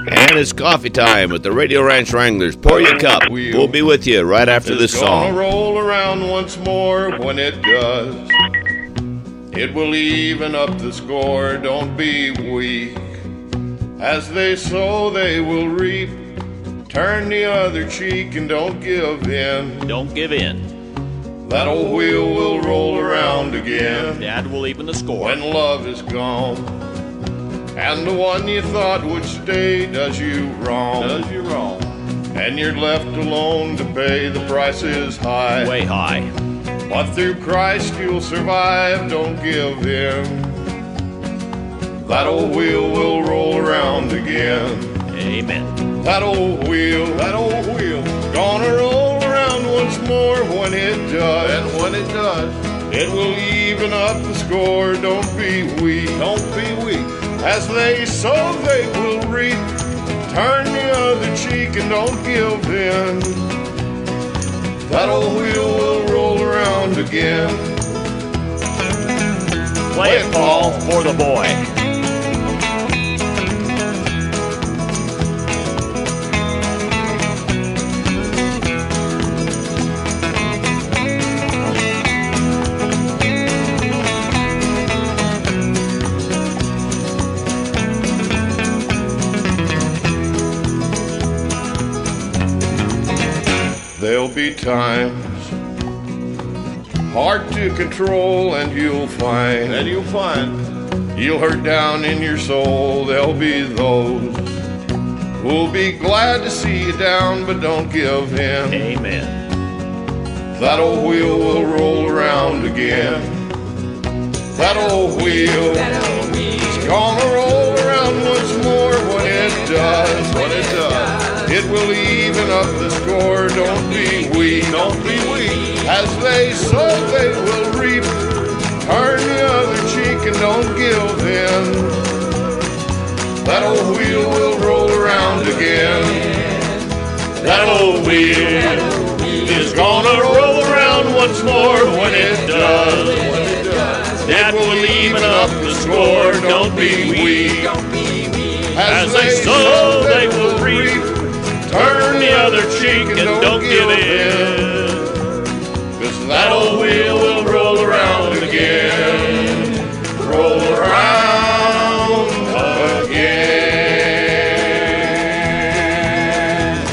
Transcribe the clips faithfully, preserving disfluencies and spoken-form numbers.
And it's coffee time with the Radio Ranch Wranglers. Pour your cup. We'll be with you right after this song. It's gonna roll around once more. When it does, it will even up the score. Don't be weak. As they sow, they will reap. Turn the other cheek and don't give in. Don't give in. That old wheel will roll around again. Dad will even the score. When love is gone, and the one you thought would stay does you wrong. Does you wrong. And you're left alone to pay. The price is high. Way high. But through Christ you'll survive. Don't give in. That old wheel will roll around again. Amen. That old wheel, that old wheel, gonna roll around once more. When it does, and when it does, it will even up the score. Don't be weak, don't be weak. As they sow, they will reap. Turn the other cheek and don't give in. That old wheel will roll around again. Play it, Paul, for the boy. There'll be times hard to control, and you'll find, and you'll find, you'll hurt down in your soul. There'll be those who'll be glad to see you down, but don't give in. Amen. That old wheel will roll around again. That old wheel is gonna roll around once more. When it does, when it does, it will even up the score. Don't be weak, don't be weak. As they sow, they will reap. Turn the other cheek and don't give in. That old wheel will roll around again. That old wheel is gonna roll around once more. When it does, it will even up the score. Don't be weak. As they sow, they will reap. Turn the other cheek and don't give in. Cause that old wheel will roll around again. Roll around again.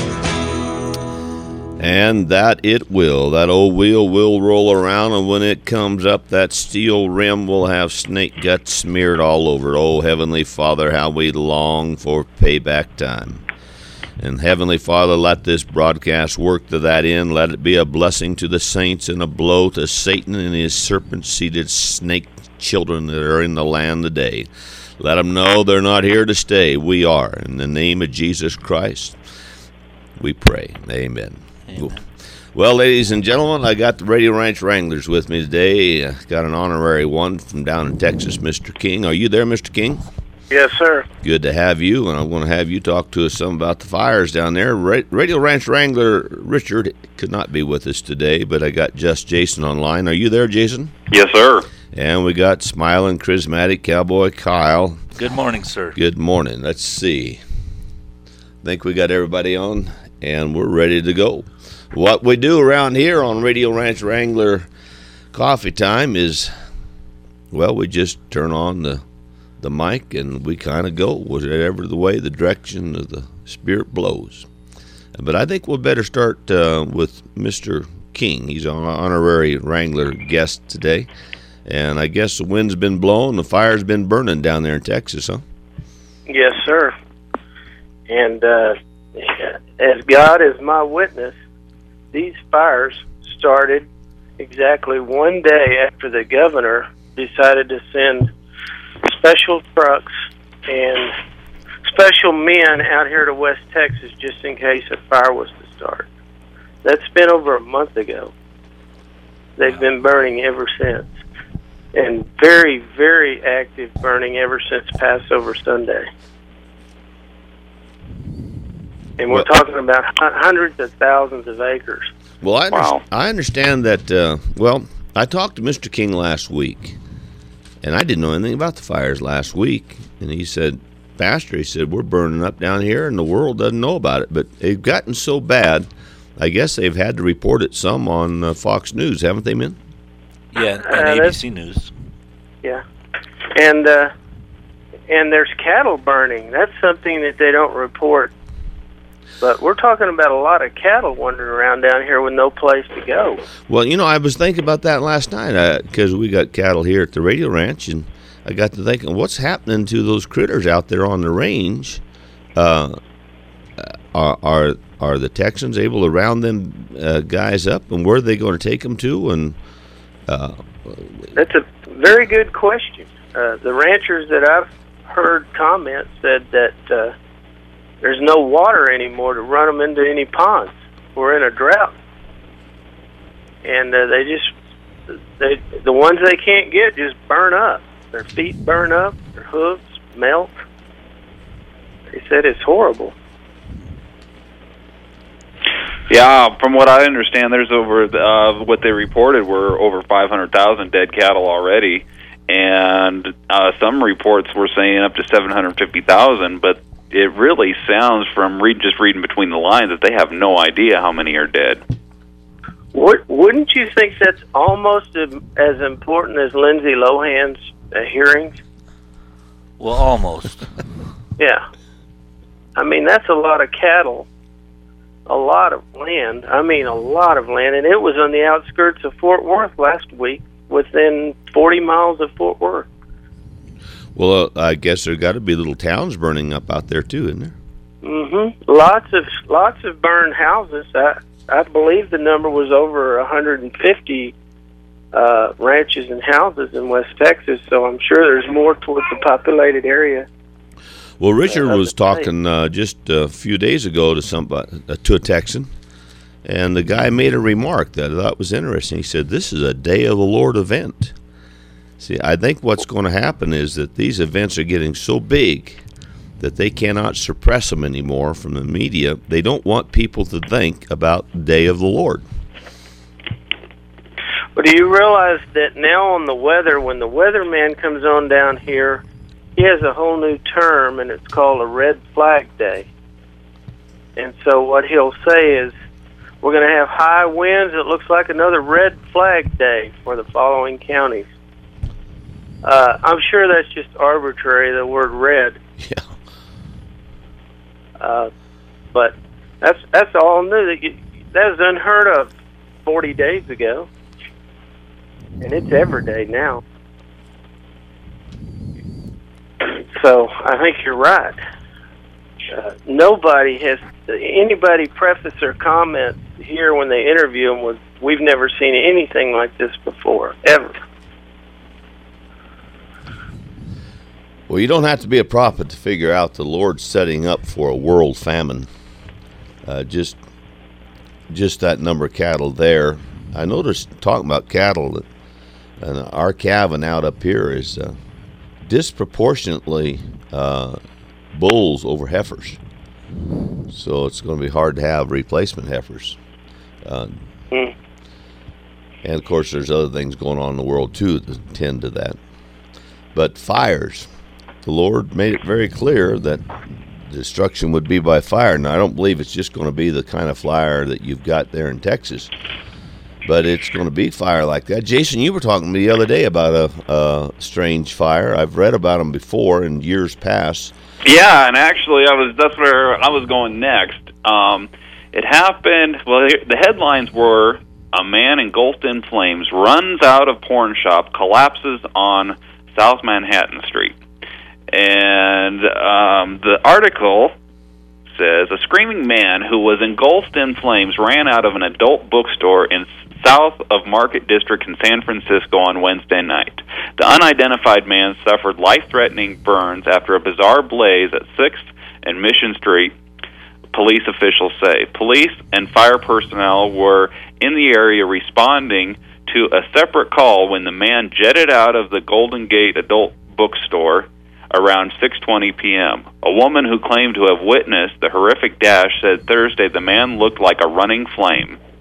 And that it will. That old wheel will roll around, and when it comes up, that steel rim will have snake guts smeared all over it. Oh, Heavenly Father, how we long for payback time. And Heavenly Father, let this broadcast work to that end. Let it be a blessing to the saints and a blow to Satan and his serpent-seated snake children that are in the land today. Let them know they're not here to stay. We are. In the name of Jesus Christ, we pray. Amen. Amen. Well, ladies and gentlemen, I got the Radio Ranch Wranglers with me today. I got an honorary one from down in Texas, Mister King. Are you there, Mister King? Yes, sir. Good to have you, and I'm going to have you talk to us some about the fires down there. Radio Ranch Wrangler Richard could not be with us today, but I got Just Jason online. Are you there, Jason? Yes, sir. And we got smiling, charismatic cowboy Kyle. Good morning, sir. Good morning. Let's see. I think we got everybody on, and we're ready to go. What we do around here on Radio Ranch Wrangler Coffee Time is, well, we just turn on the the mic and we kind of go whatever the way the direction of the Spirit blows. But I think we'll better start uh, with Mister King. He's an honorary Wrangler guest today, and I guess the wind's been blowing, the fire's been burning down there in Texas, huh? Yes, sir. And uh, as God is my witness, these fires started exactly one day after the governor decided to send special trucks and special men out here to West Texas just in case a fire was to start. That's been over a month ago. They've been burning ever since. And very, very active burning ever since Passover Sunday. And we're Well, talking about hundreds of thousands of acres. Well, I, under- Wow. I understand that, uh, well, I talked to Mister King last week, and I didn't know anything about the fires last week, and he said pastor, he said, we're burning up down here, and the world doesn't know about it. But it's gotten so bad, I guess they've had to report it some on uh, Fox News, haven't they, men? Yeah, Uh, and A B that's- C News. Yeah, and uh, and there's cattle burning. That's something that they don't report. But we're talking about a lot of cattle wandering around down here with no place to go. Well, you know, I was thinking about that last night because we got cattle here at the radio ranch, and I got to thinking, what's happening to those critters out there on the range? Uh, are, are are the Texans able to round them uh, guys up, and where are they going to take them to? And uh, That's a very good question. Uh, the ranchers that I've heard comment said that uh, there's no water anymore to run them into any ponds. We're in a drought, and uh, they just they the ones they can't get just burn up. Their feet burn up, their hooves melt. They said it's horrible. Yeah, from what I understand, there's over uh, what they reported were over five hundred thousand dead cattle already, and uh, some reports were saying up to seven hundred fifty thousand. But it really sounds, from read, just reading between the lines, that they have no idea how many are dead. What, wouldn't you think that's almost as important as Lindsay Lohan's uh, hearings? Well, almost. Yeah. I mean, that's a lot of cattle, a lot of land. I mean, a lot of land. And it was on the outskirts of Fort Worth last week, within forty miles of Fort Worth. well, uh, I guess there got to be little towns burning up out there too, isn't there? Mm-hmm. Lots of lots of burned houses. I, I believe the number was over one hundred fifty uh, ranches and houses in West Texas, so I'm sure there's more towards the populated area. Well, Richard Uh, was that's right. talking uh, just a few days ago to somebody, uh, to a Texan, and the guy made a remark that I thought was interesting. He said, "This is a Day of the Lord event." See, I think what's going to happen is that these events are getting so big that they cannot suppress them anymore from the media. They don't want people to think about the Day of the Lord. But do you realize that now on the weather, when the weatherman comes on down here, he has a whole new term, and it's called a red flag day. And so what he'll say is, we're going to have high winds. It looks like another red flag day for the following counties. Uh, I'm sure that's just arbitrary, the word red. Yeah. Uh, but that's that's all new. That you, that was unheard of forty days ago, and it's every day now. So I think you're right. Uh, nobody has anybody preface their comments here when they interview them with, "We've never seen anything like this before, ever." Well, you don't have to be a prophet to figure out the Lord's setting up for a world famine. Uh, just, just that number of cattle there. I noticed talking about cattle that, and our calving out up here is uh, disproportionately uh, bulls over heifers. So it's going to be hard to have replacement heifers. Uh, Mm. And of course, there's other things going on in the world too that tend to that. But fires. The Lord made it very clear that destruction would be by fire. Now, I don't believe it's just going to be the kind of fire that you've got there in Texas, but it's going to be fire like that. Jason, you were talking to me the other day about a, a strange fire. I've read about them before in years past. Yeah, and actually, I was that's where I was going next. Um, it happened. Well, the headlines were: a man engulfed in flames runs out of porn shop, collapses on South Manhattan Street. And um, the article says, a screaming man who was engulfed in flames ran out of an adult bookstore in south of Market District in San Francisco on Wednesday night. The unidentified man suffered life-threatening burns after a bizarre blaze at sixth and Mission Street, police officials say. Police and fire personnel were in the area responding to a separate call when the man jetted out of the Golden Gate adult bookstore around six twenty p.m. A woman who claimed to have witnessed the horrific dash said Thursday the man looked like a running flame.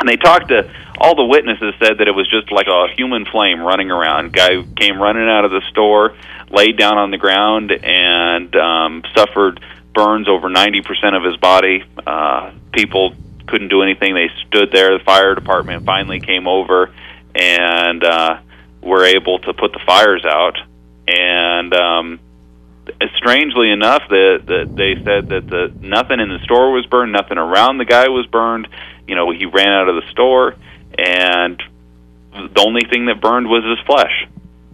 And they talked to, all the witnesses said that it was just like a human flame running around. Guy came running out of the store, laid down on the ground, and um, suffered burns over ninety percent of his body. Uh, people couldn't do anything. They stood there. The fire department finally came over and uh, were able to put the fires out. And um, strangely enough, the, the, they said that the nothing in the store was burned, nothing around the guy was burned. You know, he ran out of the store, and the only thing that burned was his flesh.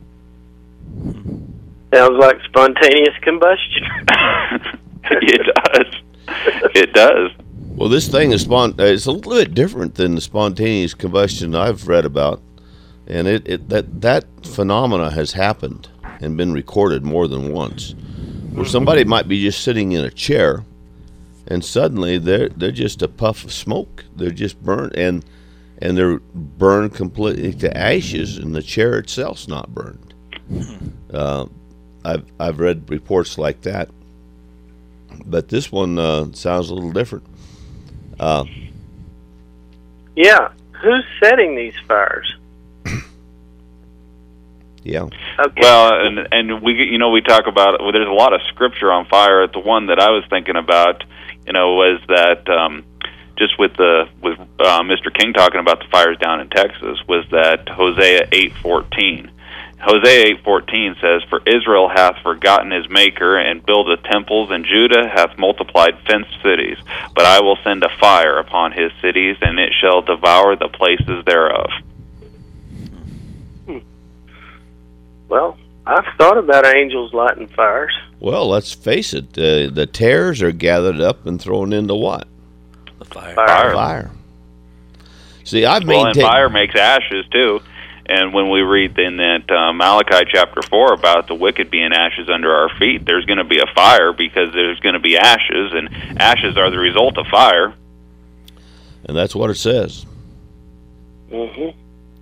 Sounds like spontaneous combustion. It does. It does. Well, this thing is spont- it's a little bit different than the spontaneous combustion I've read about, and it, it that that phenomena has happened and been recorded more than once, where somebody might be just sitting in a chair, and suddenly they're they're just a puff of smoke. They're just burned, and and they're burned completely to ashes, and the chair itself's not burned. Uh, I've I've read reports like that, but this one uh, sounds a little different. Uh, yeah, who's setting these fires? yeah. Okay. Well, and and we you know we talk about well, there's a lot of scripture on fire. The one that I was thinking about, you know, was that um, just with the with uh, Mister King talking about the fires down in Texas, was that Hosea eight fourteen. Hosea eight fourteen says, "For Israel hath forgotten his Maker, and buildeth temples, and Judah hath multiplied fenced cities. But I will send a fire upon his cities, and it shall devour the places thereof." Hmm. Well, I've thought about angels lighting fires. Well, let's face it. Uh, the tares are gathered up and thrown into what? The fire. Fire. Fire. See, I've Well, and maintained. fire makes ashes too. And when we read in that uh, Malachi chapter four about the wicked being ashes under our feet, there's going to be a fire because there's going to be ashes, and ashes are the result of fire. And that's what it says. Mm-hmm.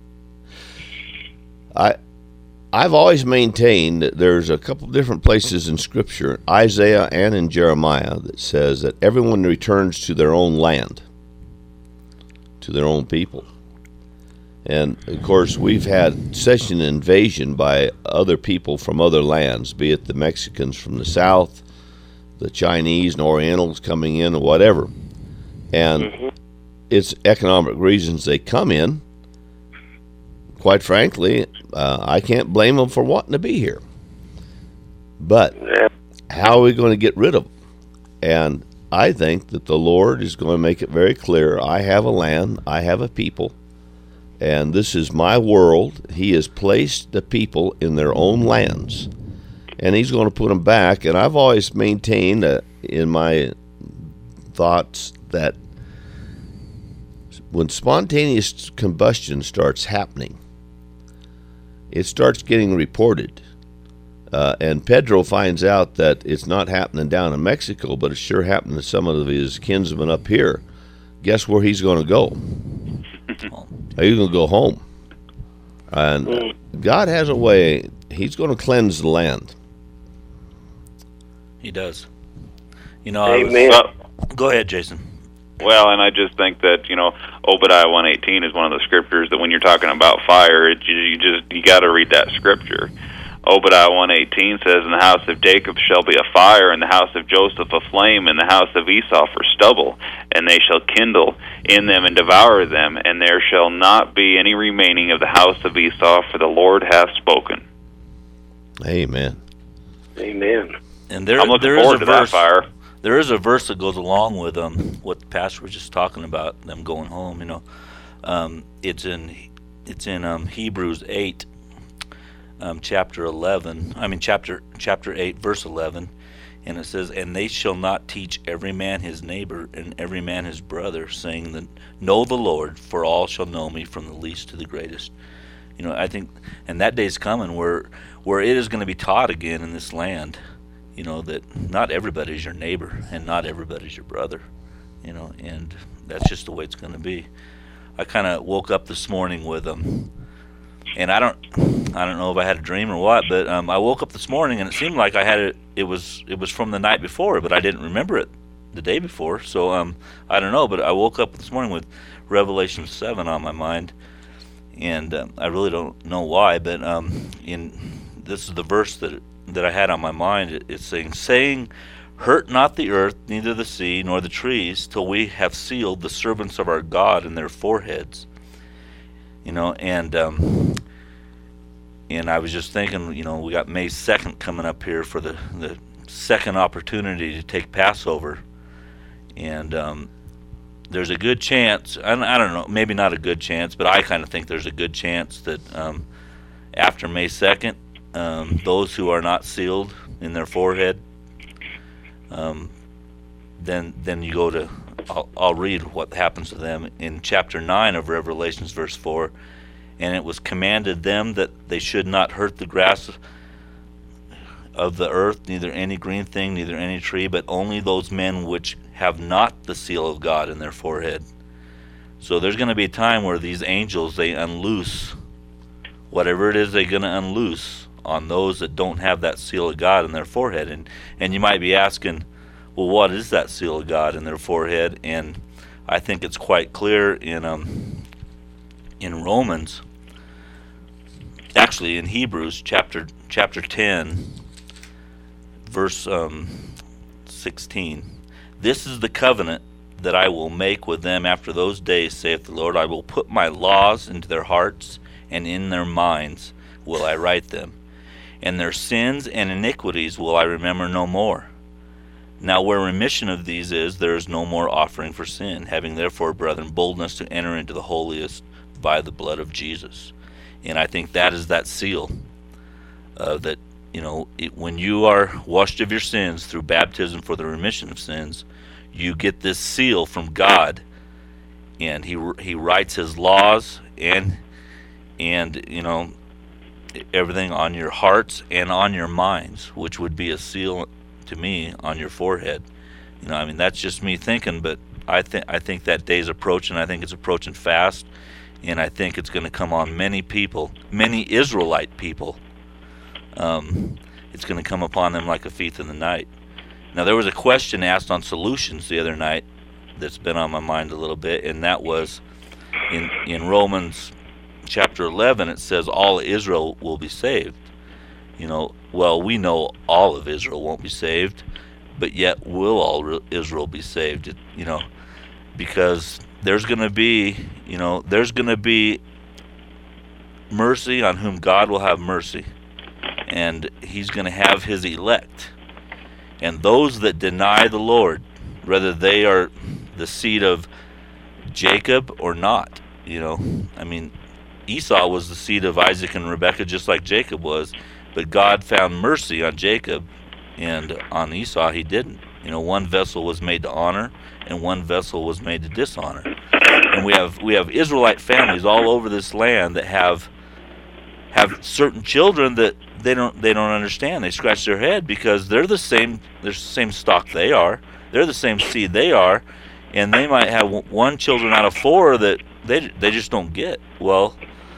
I, I've always maintained that there's a couple different places in Scripture, Isaiah and in Jeremiah, that says that everyone returns to their own land, to their own people. And, of course, we've had such an invasion by other people from other lands, be it the Mexicans from the south, the Chinese and Orientals coming in, or whatever. And mm-hmm. it's economic reasons they come in. Quite frankly, uh, I can't blame them for wanting to be here. But how are we going to get rid of them? And I think that the Lord is going to make it very clear, I have a land, I have a people, and this is my world. He has placed the people in their own lands, and he's going to put them back. And I've always maintained uh, in my thoughts that when spontaneous combustion starts happening, it starts getting reported. Uh, and Pedro finds out that it's not happening down in Mexico, but it's sure happening to some of his kinsmen up here. Guess where he's going to go? He's going to go home. And God has a way. He's going to cleanse the land. He does. You know, I was, Amen. Well, go ahead, Jason. well, and I just think that, you know, Obadiah one eighteen is one of the scriptures that when you're talking about fire, it, you, you just you got to read that scripture. Obadiah one eighteen says, "And the house of Jacob shall be a fire, and the house of Joseph a flame, and the house of Esau for stubble. And they shall kindle in them and devour them, and there shall not be any remaining of the house of Esau, for the Lord hath spoken." Amen. Amen. And there, I'm looking there is forward a to that verse. fire. There is a verse that goes along with um, what the pastor was just talking about, them going home. You know, um, it's in it's in um, Hebrews eight, um, chapter eleven. I mean, chapter chapter eight, verse eleven, and it says, "And they shall not teach every man his neighbor and every man his brother, saying that know the Lord, for all shall know me, from the least to the greatest." You know, I think, and that day's coming where where it is going to be taught again in this land. You know, that not everybody's your neighbor and not everybody's your brother, you know, and that's just the way it's going to be. I kind of woke up this morning with um, and I don't, I don't know if I had a dream or what, but um, I woke up this morning and it seemed like I had it. It was, it was from the night before, but I didn't remember it the day before. So um, I don't know, but I woke up this morning with Revelation seven on my mind, and um, I really don't know why. But um, in this is the verse that that I had on my mind. It, it's saying, saying, "Hurt not the earth, neither the sea, nor the trees, till we have sealed the servants of our God in their foreheads." You know, and um, and I was just thinking, you know, we got May second coming up here for the the second opportunity to take Passover, and um, there's a good chance, I, I don't know, maybe not a good chance, but I kind of think there's a good chance that um, after May second, um, those who are not sealed in their forehead, um, then then you go to, I'll, I'll read what happens to them in chapter nine of Revelations, verse four. "And it was commanded them that they should not hurt the grass of the earth, neither any green thing, neither any tree, but only those men which have not the seal of God in their forehead." So there's going to be a time where these angels, they unloose whatever it is they're going to unloose on those that don't have that seal of God in their forehead. And and you might be asking, well, what is that seal of God in their forehead? And I think it's quite clear in um in Romans, actually in Hebrews chapter chapter ten, verse um, sixteen. "This is the covenant that I will make with them after those days, saith the Lord. I will put my laws into their hearts, and in their minds will I write them. And their sins and iniquities will I remember no more. Now where remission of these is, there is no more offering for sin. Having therefore, brethren, boldness to enter into the holiest by the blood of Jesus." And I think that is that seal uh, that, you know, it, when you are washed of your sins through baptism for the remission of sins, you get this seal from God, and he he writes his laws and and you know everything on your hearts and on your minds, which would be a seal to me on your forehead. You know, I mean, that's just me thinking, but I think I think that day's approaching. I think it's approaching fast, and I think it's going to come on many people, many Israelite people. Um, it's going to come upon them like a thief in the night. Now, there was a question asked on Solutions the other night that's been on my mind a little bit, and that was in in Romans chapter eleven. It says all Israel will be saved. You know, well, we know all of Israel won't be saved, but yet will all Israel be saved? It, you know, because there's going to be, you know, there's going to be mercy on whom God will have mercy, and he's going to have his elect. And those that deny the Lord, whether they are the seed of Jacob or not, you know, I mean, Esau was the seed of Isaac and Rebekah just like Jacob was, but God found mercy on Jacob, and on Esau he didn't. You know, one vessel was made to honor, and one vessel was made to dishonor. And we have we have Israelite families all over this land that have have certain children that they don't they don't understand. They scratch their head because they're the same they're the same stock they are. They're the same seed they are, and they might have one children out of four that they they just don't get. Well,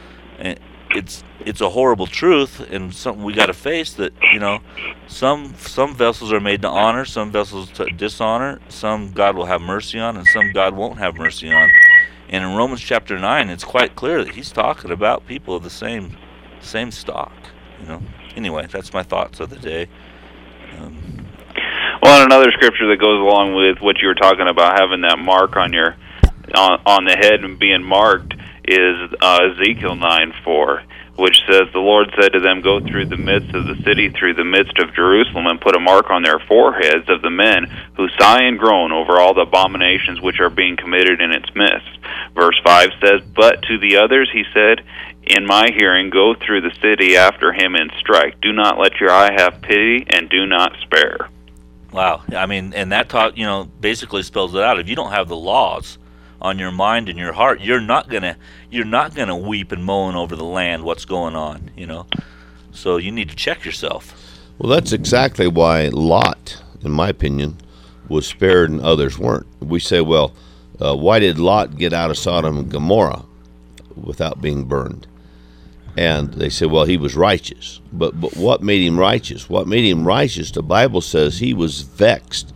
it's it's a horrible truth, and something we got to face, that, you know, some some vessels are made to honor, some vessels to dishonor, some God will have mercy on, and some God won't have mercy on. And in Romans chapter nine, it's quite clear that he's talking about people of the same same stock. You know. Anyway, that's my thoughts of the day. Um, well, and another scripture that goes along with what you were talking about, having that mark on your on, on the head and being marked, is uh, Ezekiel nine four, which says, "The Lord said to them, Go through the midst of the city, through the midst of Jerusalem, and put a mark on their foreheads of the men who sigh and groan over all the abominations which are being committed in its midst." Verse five says, "But to the others he said, In my hearing, go through the city after him and strike. Do not let your eye have pity, and do not spare." Wow. I mean, and that taught, you know, basically spells it out. If you don't have the laws on your mind and your heart, you're not gonna you're not gonna weep and moan over the land, what's going on, you know. So you need to check yourself. Well, that's exactly why Lot, in my opinion, was spared and others weren't. We say, well, uh, why did Lot get out of Sodom and Gomorrah without being burned? And they say, well, he was righteous. But but what made him righteous? What made him righteous? The Bible says he was vexed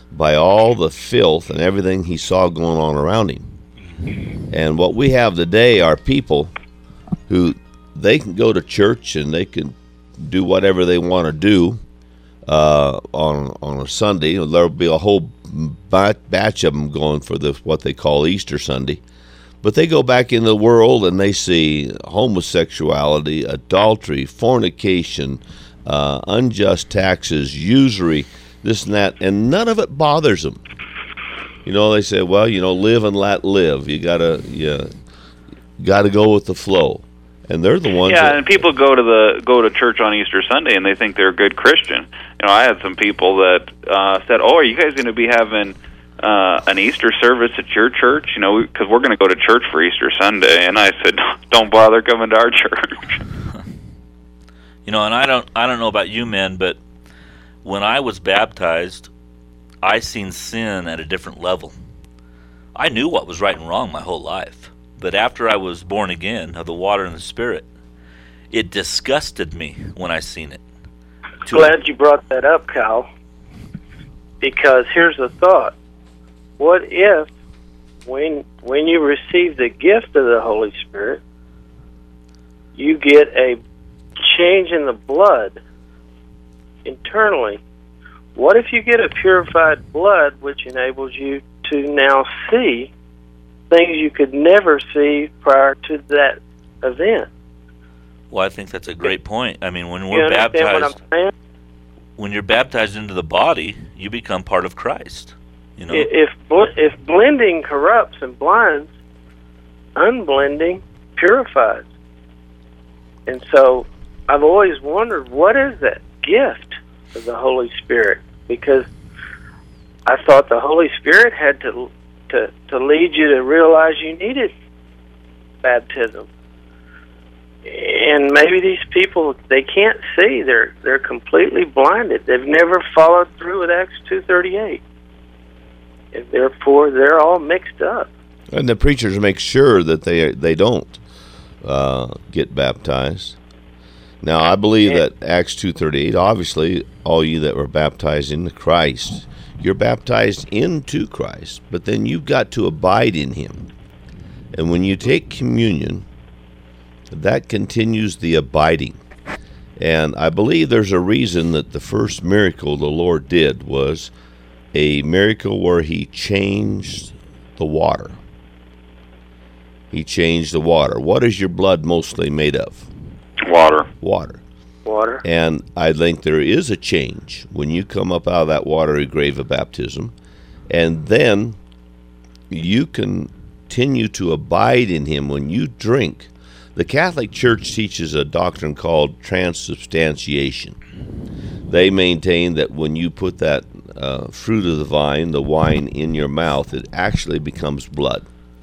by all the filth and everything he saw going on around him. And what we have today are people who they can go to church and they can do whatever they want to do uh, on on a Sunday. There'll be a whole batch of them going for the what they call Easter Sunday. But they go back in the world and they see homosexuality, adultery, fornication, uh, unjust taxes, usury, this and that, and none of it bothers them. You know, they say, well, you know, live and let live. You gotta, you gotta go with the flow. And they're the ones. Yeah, that, and people go to the go to church on Easter Sunday and they think they're a good Christian. You know, I had some people that uh, said, "Oh, are you guys going to be having uh, an Easter service at your church?" You know, because we're going to go to church for Easter Sunday. And I said, "Don't bother coming to our church." You know, and I don't I don't know about you men, but when I was baptized, I seen sin at a different level. I knew what was right and wrong my whole life. But after I was born again of the water and the Spirit, it disgusted me when I seen it. To Glad you brought that up, Kyle, because here's the thought. What if when when you receive the gift of the Holy Spirit, you get a change in the blood internally? What if you get a purified blood which enables you to now see things you could never see prior to that event? Well, I think that's a great point. I mean, when You we're understand baptized, what I'm saying? when you're baptized into the body, you become part of Christ. You know, If bl- if blending corrupts and blinds, unblending purifies. And so I've always wondered, what is that gift of the Holy Spirit? Because I thought the Holy Spirit had to to to lead you to realize you needed baptism. And maybe these people, they can't see. They're they're completely blinded. They've never followed through with Acts two thirty-eight. And therefore, they're all mixed up. and the preachers make sure that they they don't uh, get baptized. Now, I believe that Acts two thirty-eight, obviously, all you that were baptized into Christ, you're baptized into Christ, but then you've got to abide in Him. And when you take communion, that continues the abiding. And I believe there's a reason that the first miracle the Lord did was a miracle where He changed the water. He changed the water. What is your blood mostly made of? Water. Water. Water. And I think there is a change when you come up out of that watery grave of baptism, and then you continue to abide in Him when you drink. The Catholic Church teaches a doctrine called transubstantiation. They maintain that when you put that uh, fruit of the vine, the wine, in your mouth, it actually becomes blood.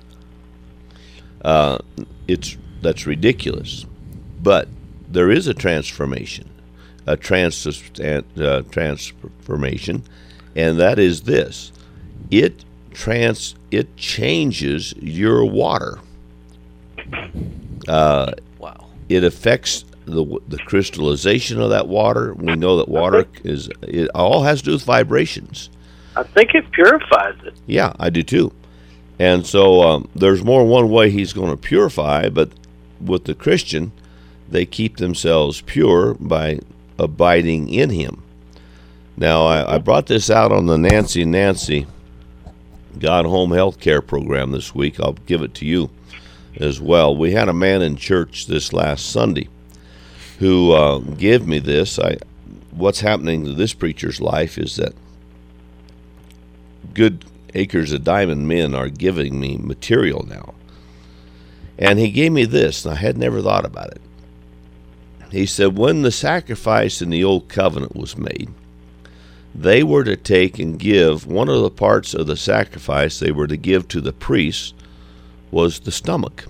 Uh, it's that's ridiculous. But there is a transformation, a transsubstan- uh, transformation, and that is this: it trans it changes your water. Uh, wow. It affects the the crystallization of that water. We know that water is it all has to do with vibrations. I think it purifies it. Yeah, I do too. And so um, there's more than one way He's going to purify, but with the Christian, they keep themselves pure by abiding in Him. Now, I, I brought this out on the Nancy Nancy God Home Health Care program this week. I'll give it to you as well. We had a man in church this last Sunday who uh, gave me this. I, what's happening to this preacher's life is that good acres of diamond men are giving me material now. And he gave me this, and I had never thought about it. He said, when the sacrifice in the old covenant was made, they were to take and give, one of the parts of the sacrifice they were to give to the priests was the stomach.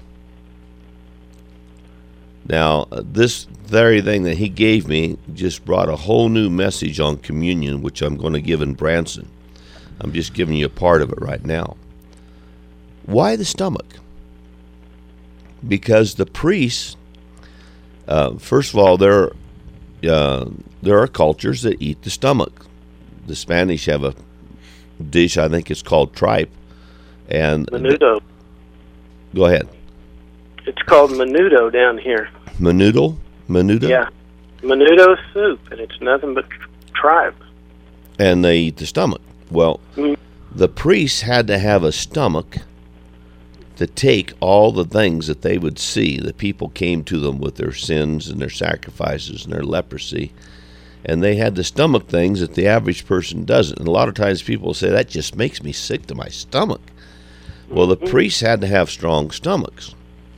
Now, this very thing that he gave me just brought a whole new message on communion, which I'm going to give in Branson. I'm just giving you a part of it right now. Why the stomach? Because the priests, uh, first of all, there, uh, there are cultures that eat the stomach. The Spanish have a dish. I think it's called tripe. And Menudo. Go ahead. It's called menudo down here. Menudo? Menudo? Yeah. Menudo soup, and it's nothing but tripe. And they eat the stomach. Well, Mm. the priests had to have a stomach to take all the things that they would see. The people came to them with their sins and their sacrifices and their leprosy. And they had the stomach things that the average person doesn't. And a lot of times people say, that just makes me sick to my stomach. Well, the priests had to have strong stomachs.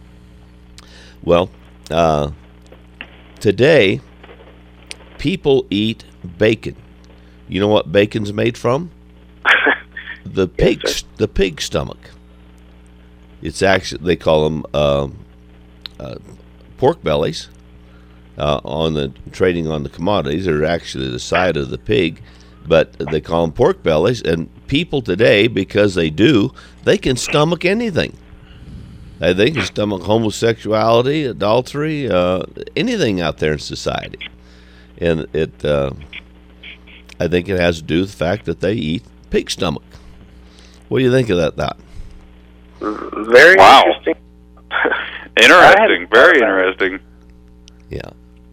Well, uh, today, people eat bacon. You know what bacon's made from? The pig, Yes, sir. the pig stomach. It's actually, they call them uh, uh, pork bellies. Uh, on the trading on the commodities, they're actually the side of the pig, but they call them pork bellies. And people today, because they do, they can stomach anything. Uh, They can stomach homosexuality, adultery, uh, anything out there in society. And it, uh, I think it has to do with the fact that they eat pig stomach. What do you think of that, Dot? Very Wow. interesting. Interesting. I Very hadn't thought about interesting. Yeah.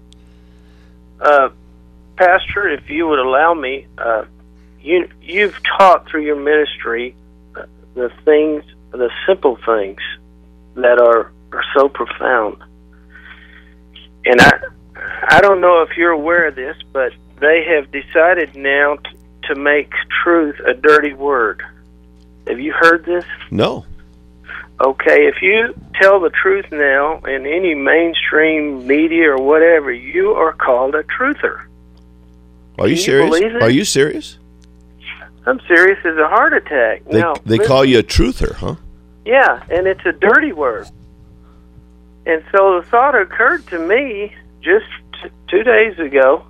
Uh, Pastor, if you would allow me, uh, you you've taught through your ministry uh, the things, the simple things that are, are so profound. And I I don't know if you're aware of this, but they have decided now t- to make truth a dirty word. Have you heard this? No. Okay, if you tell the truth now in any mainstream media or whatever, you are called a truther. Are you Can you serious? believe it? Are you serious? I'm serious as a heart attack. They now, they listen- call you a truther, huh? Yeah, and it's a dirty word. And so the thought occurred to me just t- two days ago,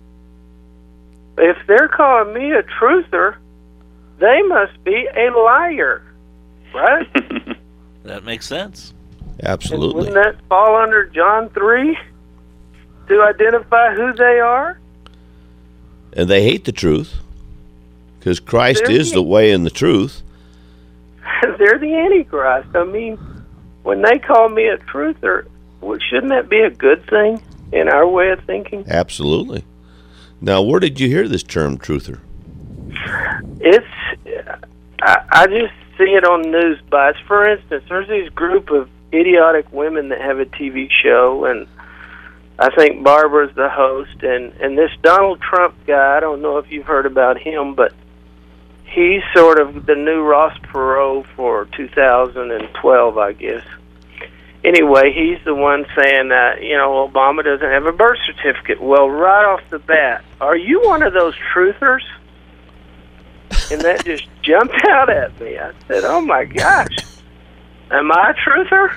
if they're calling me a truther, they must be a liar, right? That makes sense. And Absolutely. wouldn't that fall under John three to identify who they are? And they hate the truth because Christ They're is the- the way and the truth. They're the Antichrist. I mean, when they call me a truther, well, shouldn't that be a good thing in our way of thinking? Absolutely. Now, where did you hear this term, truther? It's, I, I just see it on news bites. For instance, there's this group of idiotic women that have a T V show, and I think Barbara's the host, and, and this Donald Trump guy, I don't know if you've heard about him, but he's sort of the new Ross Perot for two thousand twelve, I guess. Anyway, he's the one saying that, you know, Obama doesn't have a birth certificate. Well, right off the bat, are you one of those truthers? And that just jumped out at me. I said, oh, my gosh, am I a truther?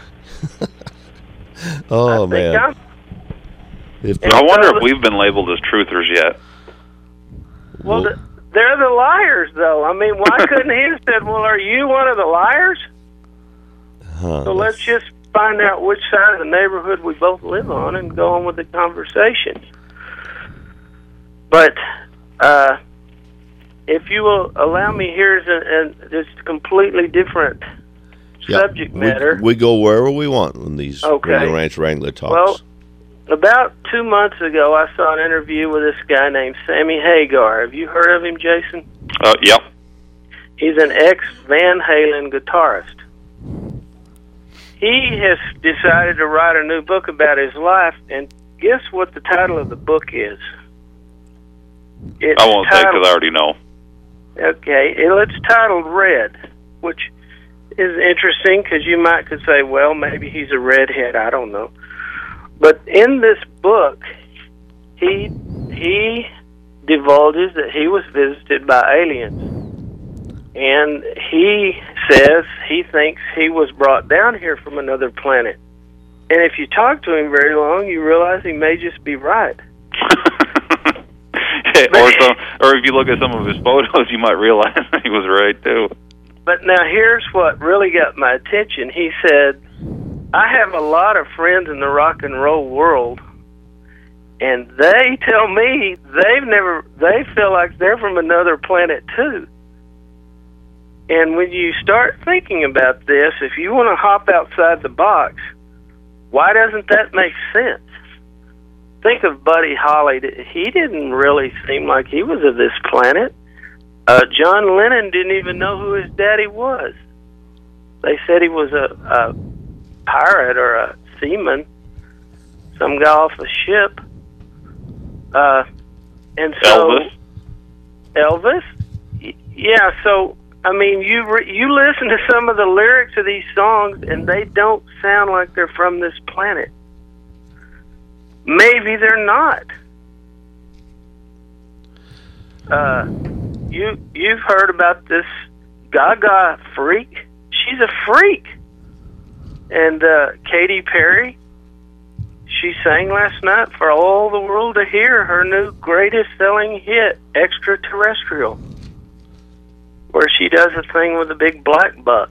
Oh, I think man. I'm, If And I wonder so- if we've been labeled as truthers yet. well, the, they're the liars, though. I mean, why couldn't he have said, well, are you one of the liars? huh, So let's just find out which side of the neighborhood we both live on and go on with the conversation. But uh, if you will allow me, here's a, a just completely different yeah, subject we- matter. We, go wherever we want when these Okay. Radio Ranch Wrangler talks. Well, about two months ago, I saw an interview with this guy named Sammy Hagar. Have you heard of him, Jason? Uh, yep. He's an ex-Van Halen guitarist. He has decided to write a new book about his life, and guess what the title of the book is? It's I won't say titled- because I already know. Okay, well, it's titled Red, which is interesting because you might could say, well, maybe he's a redhead. I don't know. But in this book, he he divulges that he was visited by aliens. And he says he thinks he was brought down here from another planet. And if you talk to him very long, you realize he may just be right. or some, or if you look at some of his photos, you might realize he was right too. But now here's what really got my attention. He said, I have a lot of friends in the rock and roll world, and they tell me they've never, they feel like they're from another planet too. And when you start thinking about this, if you want to hop outside the box, why doesn't that make sense? Think of Buddy Holly. He didn't really seem like he was of this planet. Uh, John Lennon didn't even know who his daddy was. They said he was a, a pirate or a seaman, some guy off a ship. Uh, and so Elvis. Elvis? Y- Yeah, so, I mean, you re- you listen to some of the lyrics of these songs, and they don't sound like they're from this planet. Maybe they're not. Uh, you, you've heard about this Gaga freak. She's a freak. And uh, Katy Perry, she sang last night for all the world to hear her new greatest selling hit, Extraterrestrial, where she does a thing with a big black butt.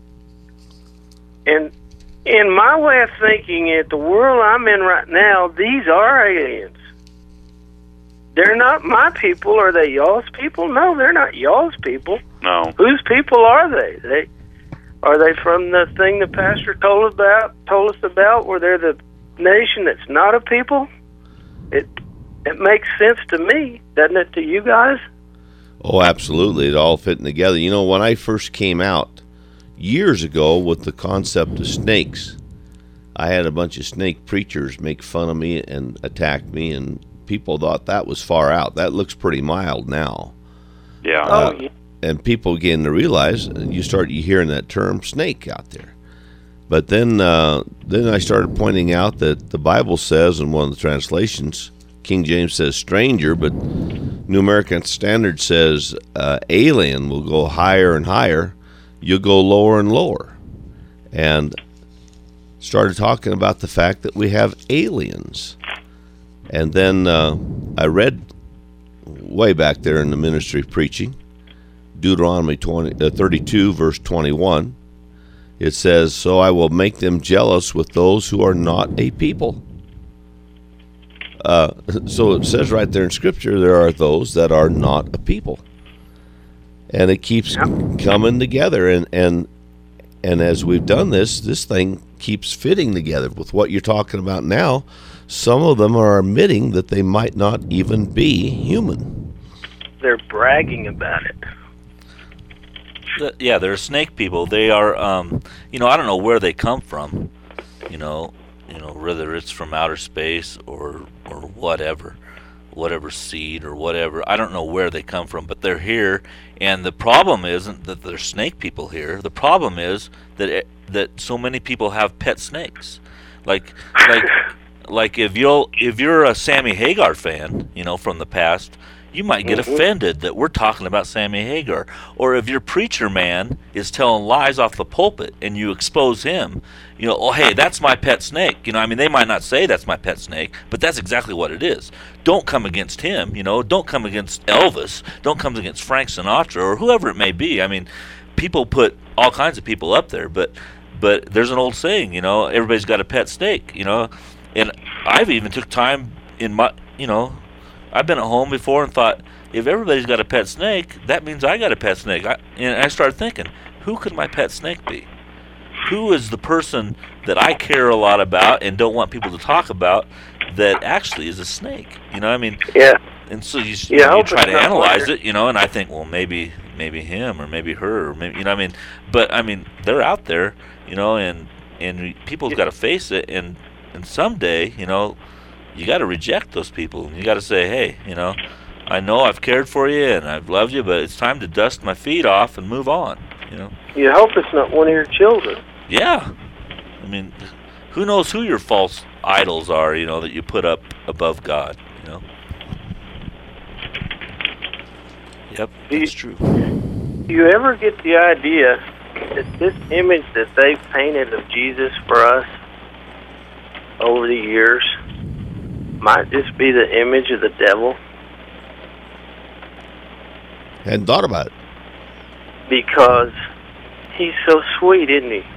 And in my way of thinking it, the world I'm in right now, these are aliens. They're not my people. Are they y'all's people? No, they're not y'all's people. No. Whose people are they? They are they from the thing the pastor told us about told us about where they're the nation that's not a people? It it makes sense to me, doesn't it to you guys? Oh, absolutely. It all fitting together. You know, when I first came out years ago with the concept of snakes, I had a bunch of snake preachers make fun of me and attack me, and people thought that was far out. That looks pretty mild now. Yeah. Uh, Oh, yeah. And people begin to realize, and you start hearing that term snake out there. But then, uh, then I started pointing out that the Bible says in one of the translations, King James says stranger, but New American Standard says uh, alien will go higher and higher. You'll go lower and lower. And started talking about the fact that we have aliens. And then uh, I read way back there in the ministry of preaching, Deuteronomy twenty, uh, thirty-two, verse twenty-one. It says, so I will make them jealous with those who are not a people. Uh, so it says right there in Scripture, there are those that are not a people. And it keeps coming together. And, and, and as we've done this, this thing keeps fitting together with what you're talking about now. Some of them are admitting that they might not even be human. They're bragging about it. The- yeah, they're snake people. They are, um, you know, I don't know where they come from. You know, you know, whether it's from outer space or or whatever, whatever seed or whatever. I don't know where they come from, but they're here. And the problem isn't that there's snake people here. The problem is that it, that so many people have pet snakes. Like like like if you'll if you're a Sammy Hagar fan, you know, from the past, you might get offended that we're talking about Sammy Hagar. Or if your preacher man is telling lies off the pulpit and you expose him, you know, oh, hey, that's my pet snake. You know, I mean, they might not say that's my pet snake, but that's exactly what it is. Don't come against him, you know. Don't come against Elvis. Don't come against Frank Sinatra or whoever it may be. I mean, people put all kinds of people up there, but but there's an old saying, you know, everybody's got a pet snake, you know. And I've even took time in my, you know, I've been at home before and thought, if everybody's got a pet snake, that means I got a pet snake. I, and I started thinking, who could my pet snake be? Who is the person that I care a lot about and don't want people to talk about that actually is a snake? You know, I mean, Yeah. and so you, Yeah, I you hope try it's to not analyze Wonder. it, you know, and I think, well, maybe maybe him or maybe her or maybe, you know, I mean, but I mean, they're out there, you know, and and people's got to face it, and and someday, you know, you got to reject those people. You got to say, hey, you know, I know I've cared for you and I've loved you, but it's time to dust my feet off and move on, you know. You hope it's not one of your children. Yeah. I mean, who knows who your false idols are, you know, that you put up above God, you know. Yep, Do that's you- true. Do you ever get the idea that this image that they've painted of Jesus for us over the years might just be the image of the devil? Hadn't thought about it. Because he's so sweet, isn't he?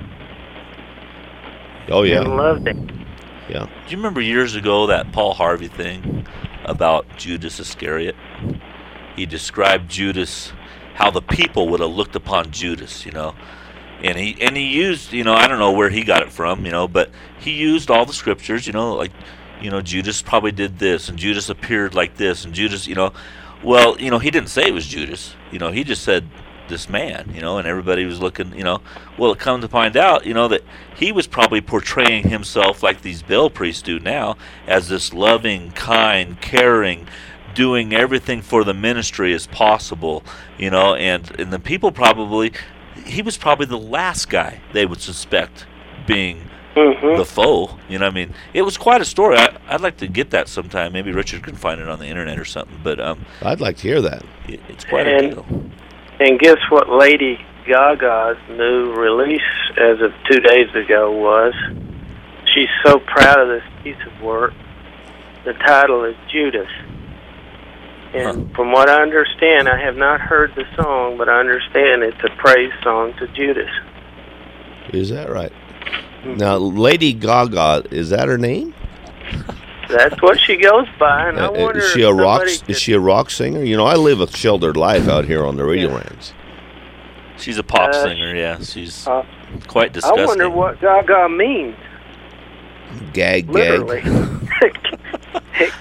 Oh, I yeah. loved him. Yeah. Do you remember years ago that Paul Harvey thing about Judas Iscariot? He described Judas how the people would have looked upon Judas, you know. And he and he used, you know, I don't know where he got it from, you know, but he used all the scriptures, you know, like, you know, Judas probably did this, and Judas appeared like this, and Judas, you know, well, you know, he didn't say it was Judas, you know, he just said this man, you know, and everybody was looking, you know, well, it comes to find out, you know, that he was probably portraying himself like these Baal priests do now, as this loving, kind, caring, doing everything for the ministry as possible, you know, and, and the people probably, he was probably the last guy they would suspect being mm-hmm. the foe. You know what I mean? It was quite a story. I, I'd like to get that sometime. Maybe Richard can find it on the internet or something. But um, I'd like to hear that. It, it's quite and, a deal. And guess what Lady Gaga's new release as of two days ago was? She's so proud of this piece of work. The title is Judas. And huh. from what I understand, I have not heard the song, but I understand it's a praise song to Judas. Is that right? Mm-hmm. Now, Lady Gaga, is that her name? That's what she goes by, and uh, I wonder is she a rock? Is she a rock singer? You know, I live a sheltered life out here on the radio yeah. range. She's a pop uh, singer, yeah. She's uh, quite disgusting. I wonder what Gaga means. Gag, Literally. gag.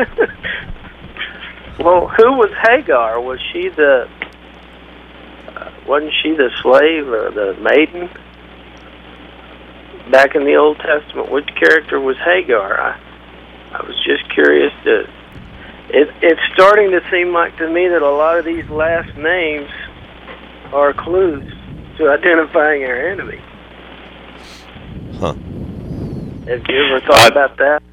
Well, who was Hagar? Was she the, uh, wasn't she the slave or the maiden? Back in the Old Testament, which character was Hagar? I, I was just curious to, it, it's starting to seem like to me that a lot of these last names are clues to identifying our enemy. Huh. Have you ever thought uh, about that?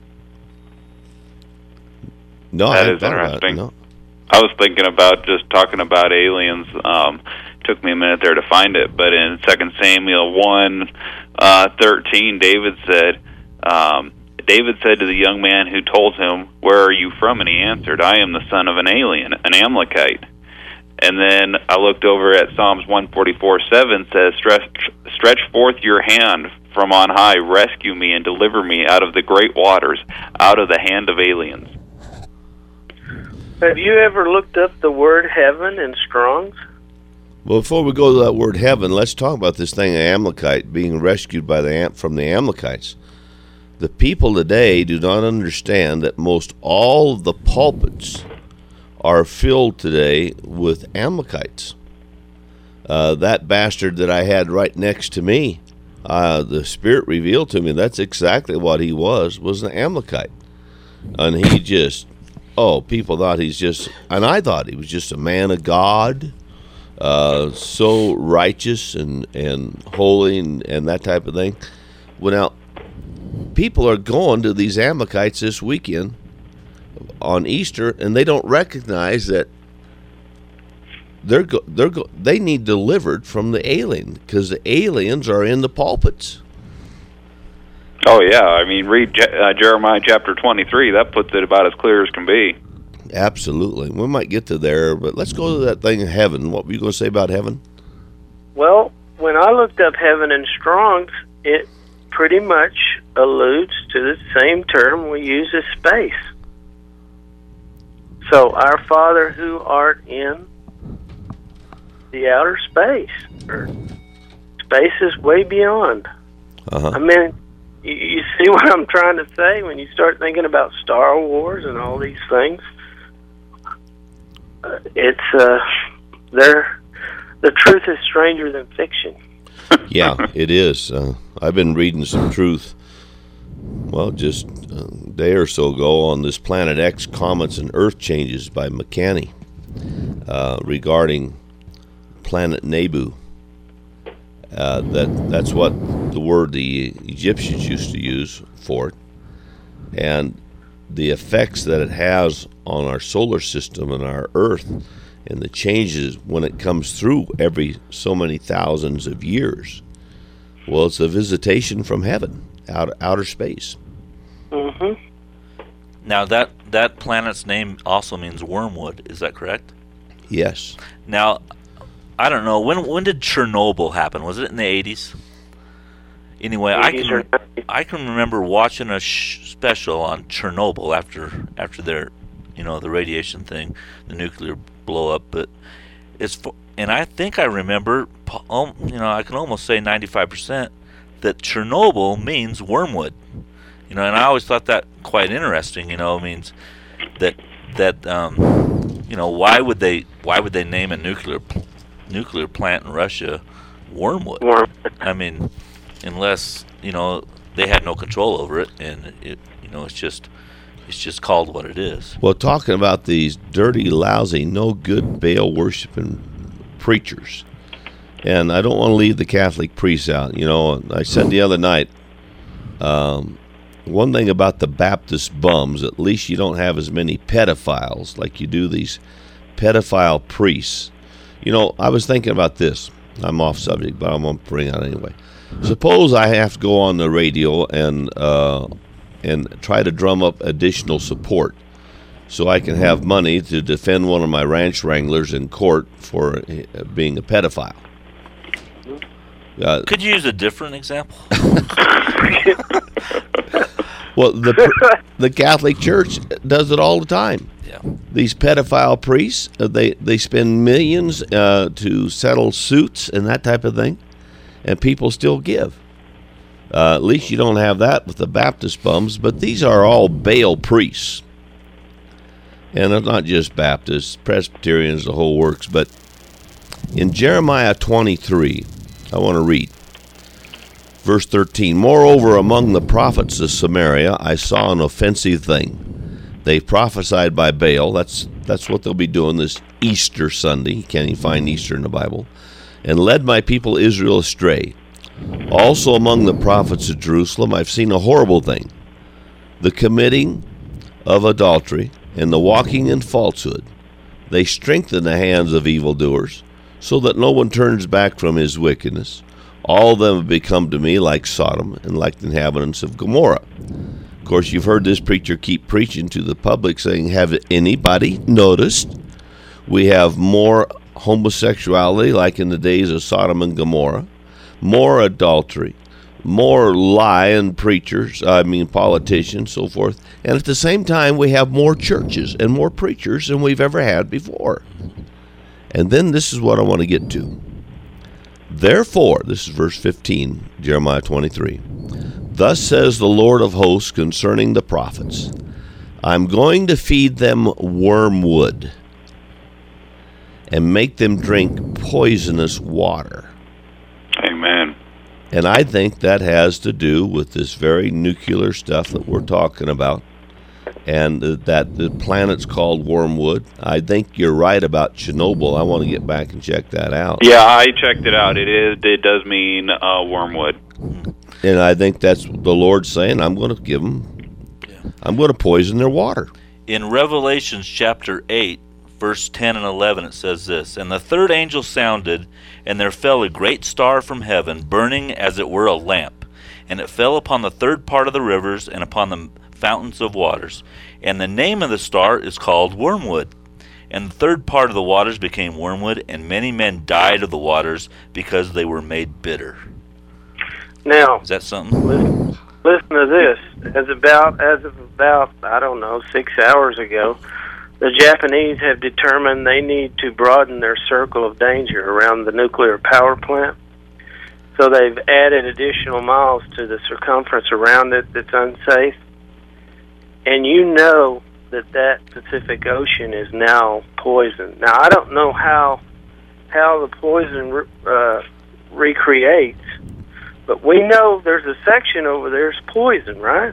No, that I is interesting. No. I was thinking about just talking about aliens. Um, took me a minute there to find it, but in Second Samuel one uh, thirteen, David said, um, David said to the young man who told him, "Where are you from?" And he answered, "I am the son of an alien, an Amalekite." And then I looked over at Psalms one forty-four seven, says, "Stretch, stretch forth your hand from on high, rescue me and deliver me out of the great waters, out of the hand of aliens." Have you ever looked up the word heaven in Strong's? Well, before we go to that word heaven, let's talk about this thing, Amalekite, being rescued by the from the Amalekites. The people today do not understand that most all of the pulpits are filled today with Amalekites. Uh, that bastard that I had right next to me, uh, the Spirit revealed to me that's exactly what he was, was an Amalekite. And he just... Oh, people thought he's just, and I thought he was just a man of God, uh, so righteous and, and holy and, and that type of thing. Well, now, people are going to these Amalekites this weekend on Easter, and they don't recognize that they're go, they're go, they need delivered from the alien, because the aliens are in the pulpits. Oh, yeah. I mean, read Je- uh, Jeremiah chapter twenty-three. That puts it about as clear as can be. Absolutely. We might get to there, but let's go to that thing in heaven. What were you going to say about heaven? Well, when I looked up heaven in Strong's, it pretty much alludes to the same term we use as space. So, our Father who art in the outer space, or space is way beyond. Uh-huh. I mean... You see what I'm trying to say when you start thinking about Star Wars and all these things? Uh, it's, uh, they're, the truth is stranger than fiction. Yeah, it is. Uh, I've been reading some truth, well, just a day or so ago on this Planet X Comets and Earth Changes by McCanney uh, regarding Planet Nebu. Uh, that that's what the word the Egyptians used to use for it, and the effects that it has on our solar system and our Earth, and the changes when it comes through every so many thousands of years. Well, it's a visitation from heaven, out outer space. Mm-hmm. Now that that planet's name also means wormwood. Is that correct? Yes. Now, I don't know, when when did Chernobyl happen? Was it in the eighties? Anyway, I can I can remember watching a sh- special on Chernobyl after after their, you know, the radiation thing, the nuclear blow up. But it's for, and I think I remember, um, you know, I can almost say ninety-five percent that Chernobyl means wormwood. You know, and I always thought that quite interesting. You know, means that that um, you know, why would they why would they name a nuclear nuclear plant in Russia wormwood? Wormwood. I mean, unless you know they had no control over it, and it you know it's just it's just called what it is. Well, talking about these dirty, lousy, no good Baal worshiping preachers, and I don't want to leave the Catholic priests out. You know, I said the other night, um, one thing about the Baptist bums, at least you don't have as many pedophiles like you do these pedophile priests. You know, I was thinking about this. I'm off subject, but I'm going to bring it out anyway. Suppose I have to go on the radio and uh, and try to drum up additional support so I can have money to defend one of my ranch wranglers in court for being a pedophile. Uh, Could you use a different example? Well, the the Catholic Church does it all the time. Yeah. These pedophile priests, uh, they, they spend millions uh, to settle suits and that type of thing, and people still give. Uh, at least you don't have that with the Baptist bums, but these are all Baal priests. And it's not just Baptists, Presbyterians, the whole works. But in Jeremiah twenty-three, I want to read verse thirteen. Moreover, among the prophets of Samaria, I saw an offensive thing. They prophesied by Baal. That's that's what they'll be doing this Easter Sunday. You can't even find Easter in the Bible. And led my people Israel astray. Also among the prophets of Jerusalem, I've seen a horrible thing. The committing of adultery and the walking in falsehood. They strengthen the hands of evildoers, so that no one turns back from his wickedness. All of them have become to me like Sodom and like the inhabitants of Gomorrah. Of course, you've heard this preacher keep preaching to the public saying, have anybody noticed we have more homosexuality like in the days of Sodom and Gomorrah, more adultery, more lying preachers, I mean politicians, so forth. And at the same time, we have more churches and more preachers than we've ever had before. And then this is what I want to get to. Therefore, this is verse fifteen, Jeremiah twenty-three. Thus says the Lord of hosts concerning the prophets, I'm going to feed them wormwood and make them drink poisonous water. Amen. And I think that has to do with this very nuclear stuff that we're talking about, and that the planet's called wormwood. I think you're right about Chernobyl. I want to get back and check that out. Yeah, I checked it out. It is. It does mean uh, wormwood. And I think that's the Lord saying, I'm going to give them, I'm going to poison their water. In Revelations chapter eight, verse ten and eleven, it says this, And the third angel sounded, and there fell a great star from heaven, burning as it were a lamp. And it fell upon the third part of the rivers, and upon the fountains of waters. And the name of the star is called Wormwood. And the third part of the waters became wormwood, and many men died of the waters because they were made bitter. Now, Is that something? listen, listen to this. As about as of about I don't know six hours ago, the Japanese have determined they need to broaden their circle of danger around the nuclear power plant. So they've added additional miles to the circumference around it that's unsafe. And you know that that Pacific Ocean is now poisoned. Now, I don't know how how the poison uh, recreates, but we know there's a section over there is poison, right?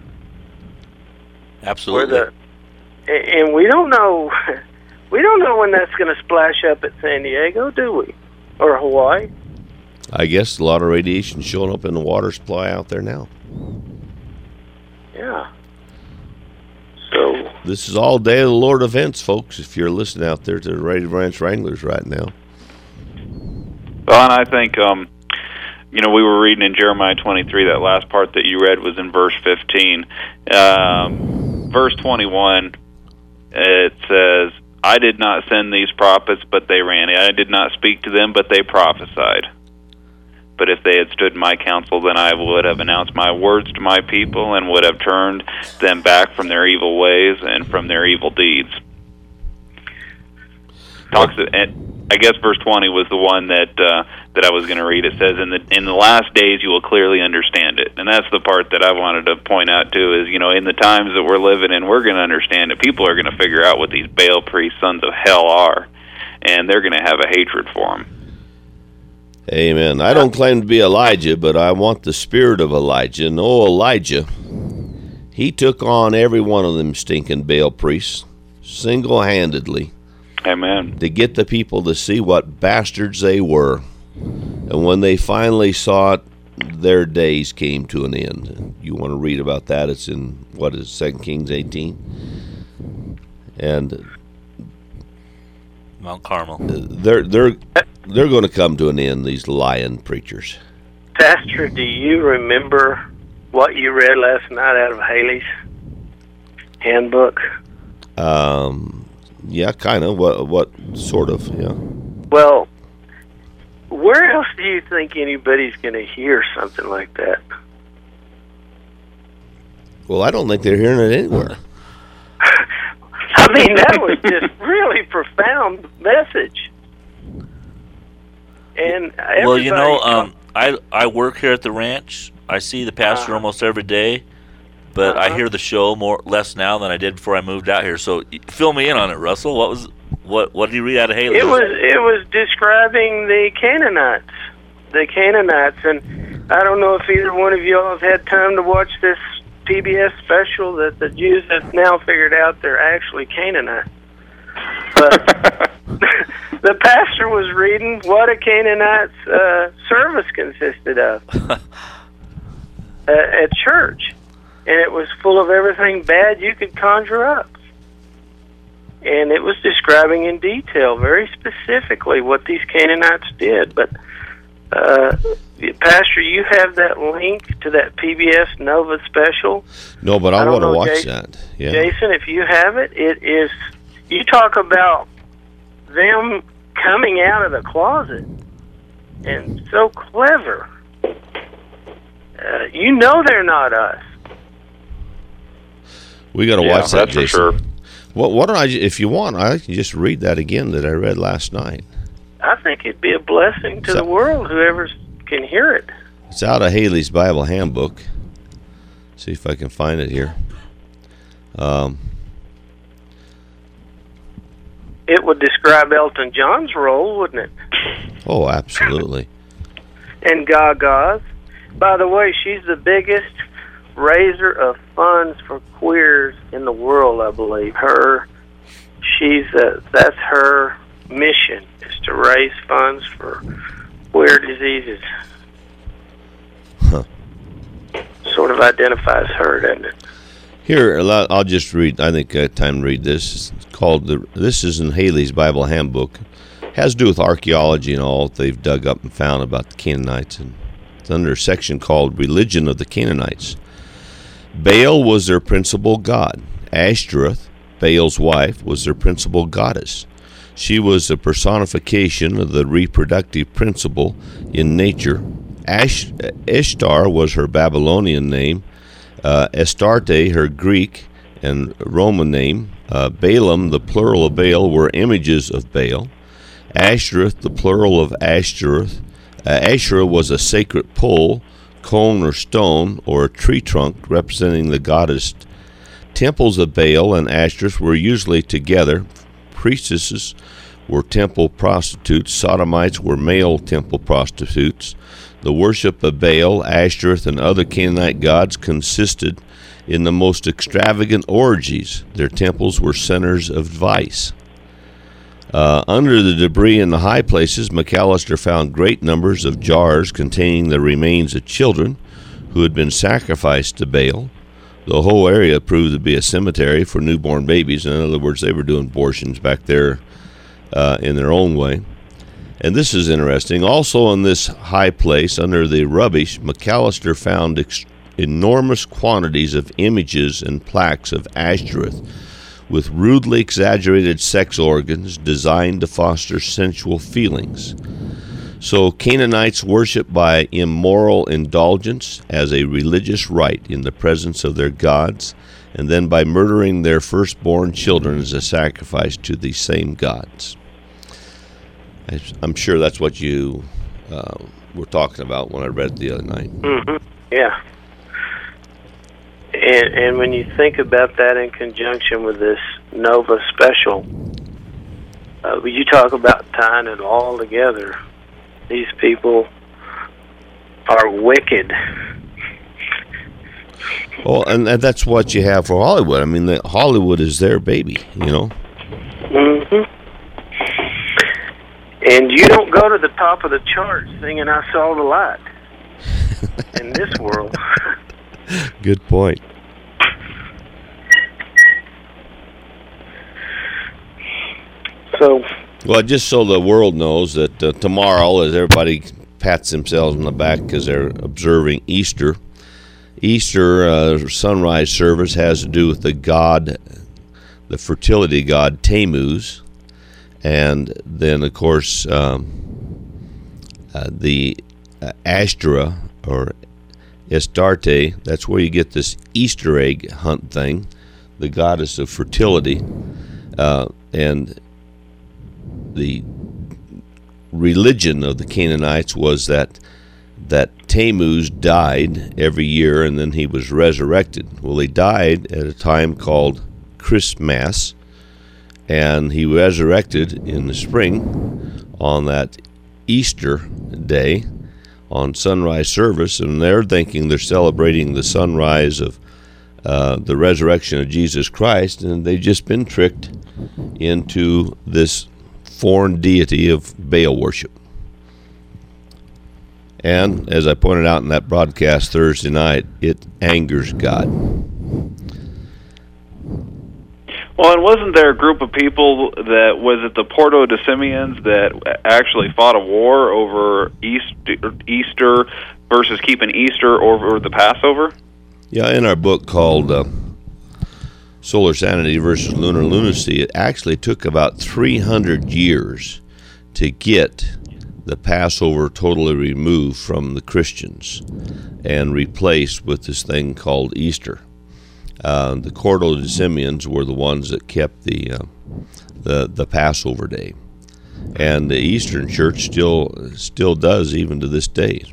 Absolutely. Where the, and we don't know we don't know when that's going to splash up at San Diego, do we? Or Hawaii? I guess a lot of radiation showing up in the water supply out there now. Yeah. So This is all Day of the Lord events, folks, if you're listening out there to the Radio Ranch Wranglers right now. Well, and I think, um, you know, we were reading in Jeremiah twenty-three, that last part that you read was in verse fifteen. Um, verse twenty-one, it says, I did not send these prophets, but they ran. I did not speak to them, but they prophesied. But if they had stood in my counsel, then I would have announced my words to my people and would have turned them back from their evil ways and from their evil deeds. Talks and, I guess verse twenty was the one that uh, that I was going to read. It says, "In the in the last days you will clearly understand it," and that's the part that I wanted to point out too. Is, you know, in the times that we're living in, we're going to understand it. People are going to figure out what these Baal priests, sons of hell, are, and they're going to have a hatred for them. Amen. I don't claim to be Elijah, but I want the spirit of Elijah. And oh, Elijah, he took on every one of them stinking Baal priests single-handedly. Amen. To get the people to see what bastards they were. And when they finally saw it, their days came to an end. You want to read about that? It's in, what is it, Second Kings eighteen? And Mount Carmel. They're they're they're going to come to an end. These lying preachers. Pastor, do you remember what you read last night out of Haley's handbook? Um, yeah, kind of. What what sort of? Yeah. Well, where else do you think anybody's going to hear something like that? Well, I don't think they're hearing it anywhere. I mean, that was just really profound message. And well, you know, um, I I work here at the ranch. I see the pastor uh, almost every day, but uh-huh. I hear the show more less now than I did before I moved out here. So fill me in on it, Russell. What was what what did you read out of Haley? It was it was describing the Canaanites, the Canaanites, and I don't know if either one of y'all have had time to watch this P B S special that the Jews have now figured out they're actually Canaanites. But the pastor was reading what a Canaanite's uh, service consisted of uh, at church, and it was full of everything bad you could conjure up. And it was describing in detail, very specifically, what these Canaanites did. But uh, Pastor, you have that link to that P B S Nova special? No, but I, I want to watch Jason, that. Yeah. Jason, if you have it, it is. You talk about them coming out of the closet, and so clever. Uh, you know they're not us. We got to yeah, watch that, that's Jason. For sure. What? What? I? If you want, I can just read that again that I read last night. I think it'd be a blessing to so, the world, whoever can hear it. It's out of Haley's Bible Handbook. See if I can find it here. Um, it would describe Elton John's role, wouldn't it? Oh, absolutely. And Gaga's. By the way, she's the biggest raiser of funds for queers in the world, I believe. Her, she's uh, that's her mission, is to raise funds for queer diseases. Huh. Sort of identifies her, doesn't it? Here, I'll just read. I think I have time to read this. It's called the. This is in Haley's Bible Handbook. It has to do with archaeology and all that they've dug up and found about the Canaanites, and it's under a section called "Religion of the Canaanites." Baal was their principal god. Ashtoreth, Baal's wife, was their principal goddess. She was a personification of the reproductive principle in nature. Ash, Ishtar was her Babylonian name. Uh, Astarte, her Greek and Roman name. Uh, Balaam, the plural of Baal, were images of Baal. Ashtoreth, the plural of Ashtoreth. Uh, Asherah was a sacred pole, cone or stone, or a tree trunk representing the goddess. Temples of Baal and Ashtoreth were usually together. Priestesses were temple prostitutes. Sodomites were male temple prostitutes. The worship of Baal, Ashtoreth, and other Canaanite gods consisted in the most extravagant orgies. Their temples were centers of vice. Uh, under the debris in the high places, McAllister found great numbers of jars containing the remains of children who had been sacrificed to Baal. The whole area proved to be a cemetery for newborn babies. In other words, they were doing abortions back there uh, in their own way. And this is interesting. Also in this high place, under the rubbish, McAllister found ex- enormous quantities of images and plaques of Ashtoreth with rudely exaggerated sex organs designed to foster sensual feelings. So Canaanites worship by immoral indulgence as a religious rite in the presence of their gods, and then by murdering their firstborn children as a sacrifice to these same gods. I, I'm sure that's what you uh, were talking about when I read it the other night. Mm-hmm. Yeah. And, and when you think about that in conjunction with this Nova special, uh, when you talk about tying it all together, these people are wicked. Well, and, and that's what you have for Hollywood. I mean, the, Hollywood is their baby, you know. Mm-hmm. And you don't go to the top of the chart singing "I Saw the Light" in this world. Good point. So, well, just so the world knows that uh, tomorrow, as everybody pats themselves on the back because they're observing Easter, Easter uh, sunrise service has to do with the god, the fertility god Tammuz, and then, of course, um, uh, the uh, Ashtoreth, or Astarte, that's where you get this Easter egg hunt thing, the goddess of fertility, uh, and the religion of the Canaanites was that that Tammuz died every year and then he was resurrected. Well, he died at a time called Christmas, and he resurrected in the spring on that Easter day on sunrise service, and they're thinking they're celebrating the sunrise of uh, the resurrection of Jesus Christ, and they've just been tricked into this foreign deity of Baal worship. And as I pointed out in that broadcast Thursday night, it angers God. Well, and wasn't there a group of people that, was it the Porto de Simeons, that actually fought a war over Easter, Easter versus keeping Easter over the Passover? Yeah, in our book called uh, Solar Sanity versus Lunar Lunacy, it actually took about three hundred years to get the Passover totally removed from the Christians and replaced with this thing called Easter. Uh, the Porto de Simeons were the ones that kept the, uh, the the Passover day, and the Eastern Church still still does even to this day.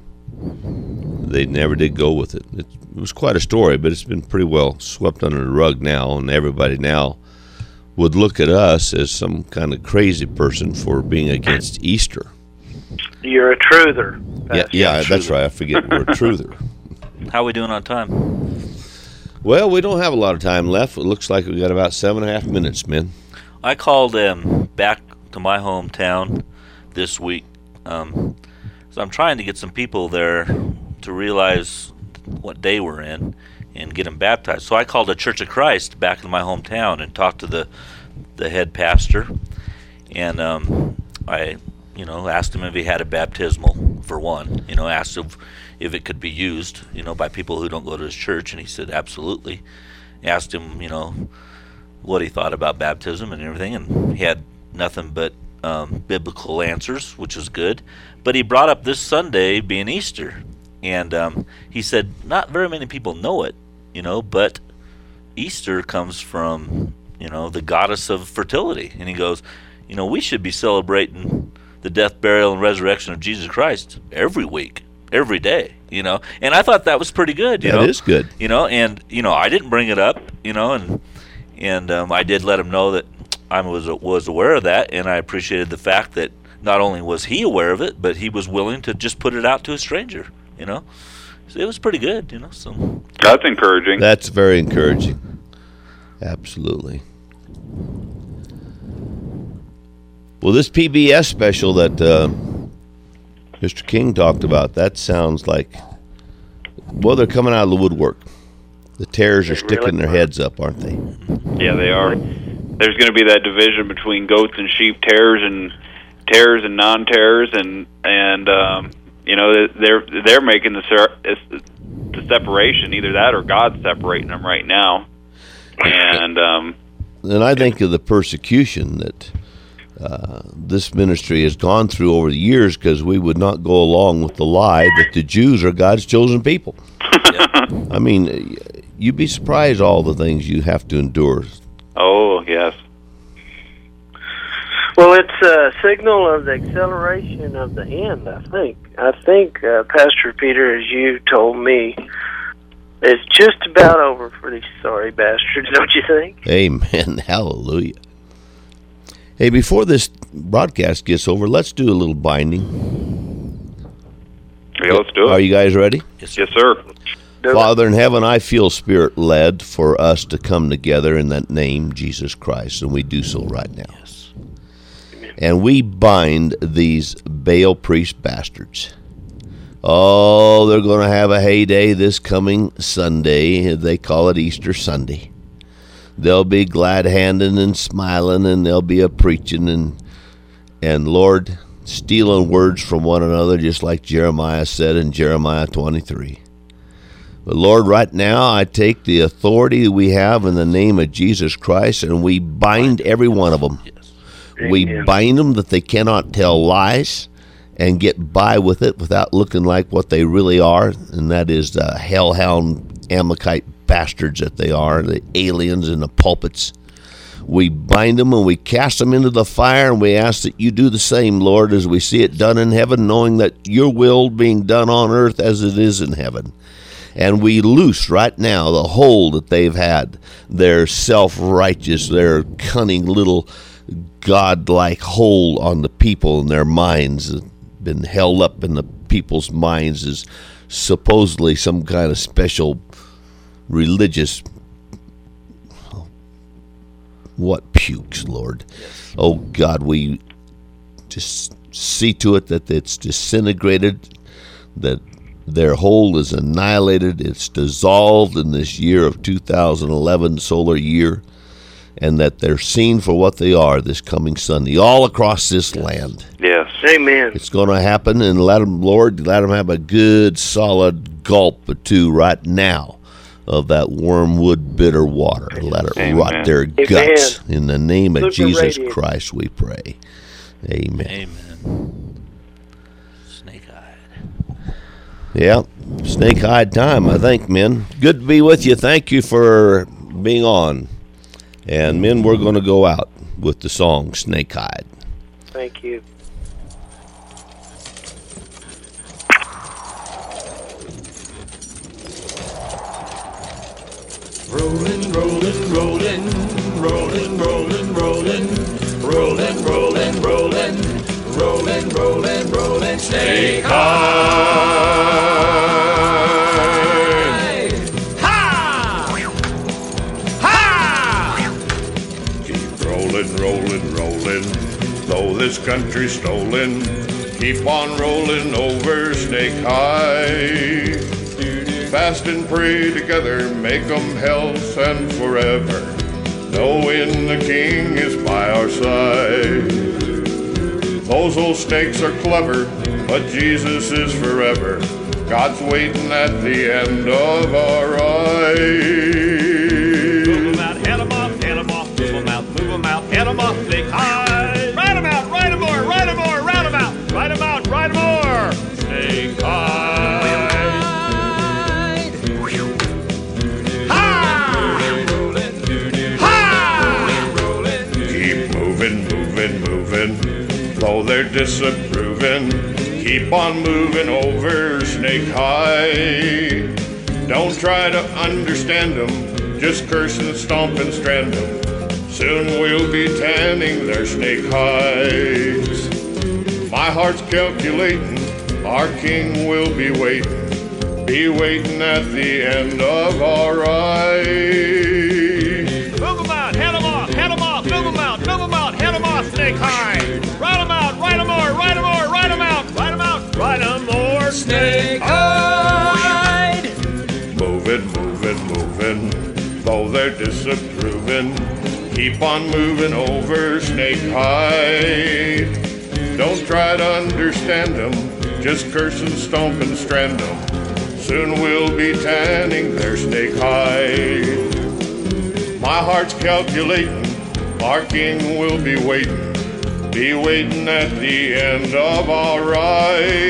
They never did go with it. It, it was quite a story, but it's been pretty well swept under the rug now, and everybody now would look at us as some kind of crazy person for being against Easter. you're a truther. Yeah, yeah, that's right. I forget we're a truther. How are we doing on time? Well, we don't have a lot of time left. It looks like we got about seven and a half minutes, man. I called um, back to my hometown this week. Um, so I'm trying to get some people there to realize what day we're in and get them baptized. So I called a Church of Christ back in my hometown and talked to the the head pastor, and um, I, you know, asked him if he had a baptismal for one. You know, asked if if it could be used, you know, by people who don't go to his church, and he said absolutely. Asked him, you know, what he thought about baptism and everything, and he had nothing but um, biblical answers, which was good. But he brought up this Sunday being Easter, and um, he said not very many people know it, you know, but Easter comes from, you know, the goddess of fertility. And he goes, you know, we should be celebrating the death, burial, and resurrection of Jesus Christ every week, every day, you know. And I thought that was pretty good, you That know. is good. You know, and, you know, I didn't bring it up, you know, and and um, I did let him know that I was was aware of that, and I appreciated the fact that not only was he aware of it, but he was willing to just put it out to a stranger, you know. So it was pretty good, you know. So That's encouraging. That's very encouraging. Absolutely. Well, this P B S special that uh, Mister King talked about, that sounds like, well, they're coming out of the woodwork. The tares are They sticking really their are. heads up, aren't they? Yeah, they are. There's going to be that division between goats and sheep, tares and tares and non-tares, and and um, you know, they're they're making the ser- the separation. Either that or God's separating them right now. And um, And I think of the persecution that uh, this ministry has gone through over the years because we would not go along with the lie that the Jews are God's chosen people. I mean, you'd be surprised all the things you have to endure. oh yes, Well, it's a signal of the acceleration of the end, I think. I think, uh, Pastor Peter, as you told me, it's just about over for these sorry bastards, don't you think? Amen. Hallelujah. Hey, before this broadcast gets over, let's do a little binding. Yeah, let's do it. Are you guys ready? Yes, yes sir. Do Father in heaven, I feel Spirit-led for us to come together in that name, Jesus Christ, and we do so right now. Yes. And we bind these Baal priest bastards. Oh, they're going to have a heyday this coming Sunday. They call it Easter Sunday. They'll be glad-handing and smiling, and they'll be a preaching and, and Lord, stealing words from one another, just like Jeremiah said in Jeremiah twenty-three. But Lord, right now I take the authority we have in the name of Jesus Christ, and we bind every one of them. Yes. We Amen. bind them that they cannot tell lies and get by with it without looking like what they really are, and that is the hellhound Amalekite bastards that they are, the aliens in the pulpits. We bind them and we cast them into the fire, and we ask that you do the same, Lord, as we see it done in heaven, knowing that your will being done on earth as it is in heaven. And we loose right now the hold that they've had, their self-righteous, their cunning little God-like hold on the people and their minds, been held up in the people's minds as supposedly some kind of special religious, what pukes, Lord. Yes. Oh, God, we just see to it that it's disintegrated, that their hold is annihilated, it's dissolved in this year of two thousand eleven solar year, and that they're seen for what they are this coming Sunday, all across this land. Yes. Amen. It's going to happen, and let them, Lord, let them have a good, solid gulp or two right now of that wormwood bitter water. Let it Amen. rot their guts. In the name of Super Jesus radiant. Christ, we pray. Amen. Amen. Snake-eyed. Yeah, snake-eyed time, I think, men. Good to be with you. Thank you for being on. And, men, we're going to go out with the song Snake-eyed. Thank you. Rolling, rolling, rolling, rolling, rolling, rolling, rolling, rolling, rolling, rolling, rolling, rolling, snake high. Ha! Ha! Keep rolling, rolling, rolling, though this country's stolen. Keep on rolling over Snake High. Fast and pray together, make 'em health and forever, knowing the King is by our side. Those old snakes are clever, but Jesus is forever. God's waiting at the end of our ride. Move 'em out, head 'em off, head 'em off, move 'em out, move 'em out, head 'em off, snake high. Ride 'em out, ride 'em more, ride 'em more, round 'em out, ride 'em out, ride 'em more, snake high. Though they're disapproving, keep on moving over Snake High. Don't try to understand them, just curse and stomp and strand them. Soon we'll be tanning their snake hides. My heart's calculating, our King will be waiting, be waiting at the end of our ride. Move 'em out, head 'em off, head 'em off, move 'em out, move 'em out, head 'em off, snake high. Ride 'em out, ride 'em more, ride 'em more, ride 'em out, ride 'em out, ride 'em more, snake high. Moving, moving, moving, though they're disapproving, keep on moving over Snake High. Don't try to understand them, just curse and stomp and strand them. Soon we'll be tanning their snake hide. My heart's calculating, our King will be waiting, be waiting at the end of our ride.